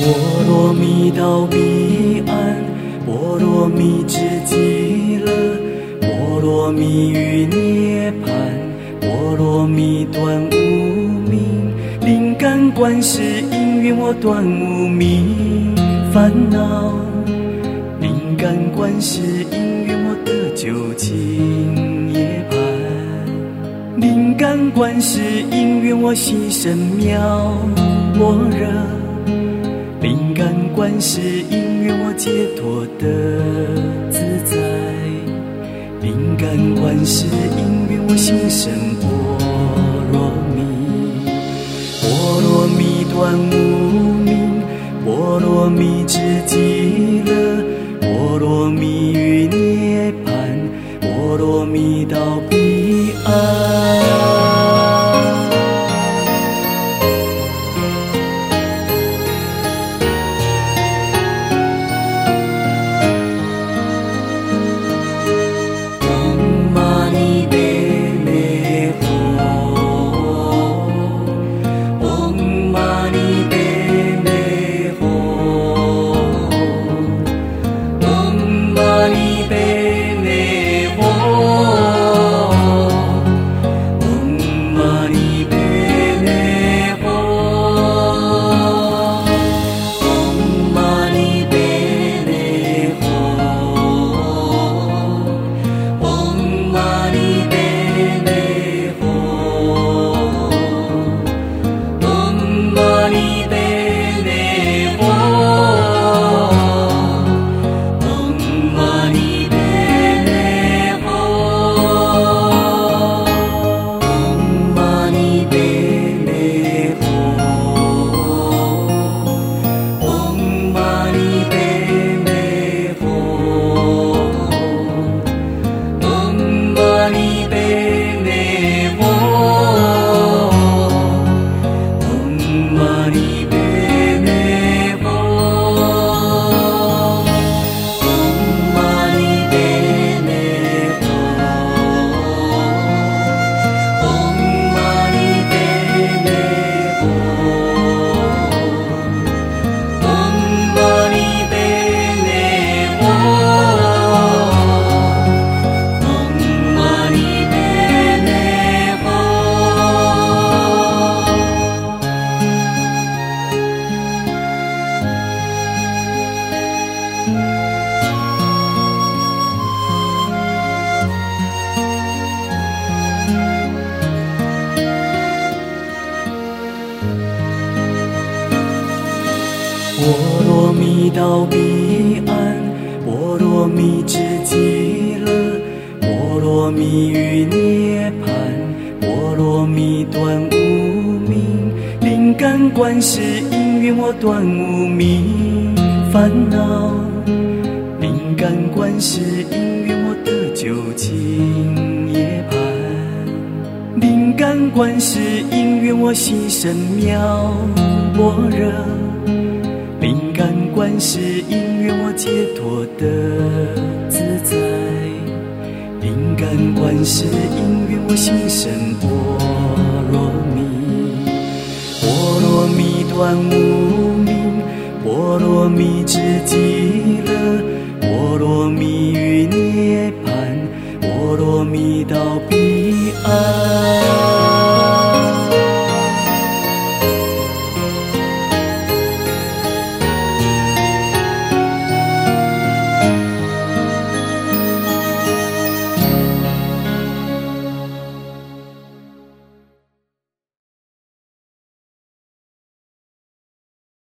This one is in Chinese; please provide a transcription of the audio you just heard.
波罗蜜到彼岸，波罗蜜至极乐，波罗蜜于涅槃，波罗蜜断无明，灵感观世音愿我断无明烦恼，灵感观世音愿我得究竟涅槃，灵感观世音愿我悉身妙般若，灵感观世音愿我解脱得自在，灵感观世音愿我心生般若蜜，波罗蜜断无明，波罗蜜至极乐，波罗蜜于涅槃，波罗蜜到彼岸。波罗蜜到彼岸，波罗蜜至极乐，波罗蜜于涅槃，波罗蜜断无明，灵感观世音愿我断无明烦恼，灵感观世音愿我得究竟涅槃，灵感观世音愿我悉身妙般若，灵感观世音愿我解脱得自在，灵感观世音愿我心生般若蜜，波罗蜜断无明，波罗蜜至极乐，波罗蜜于涅槃，波罗蜜到彼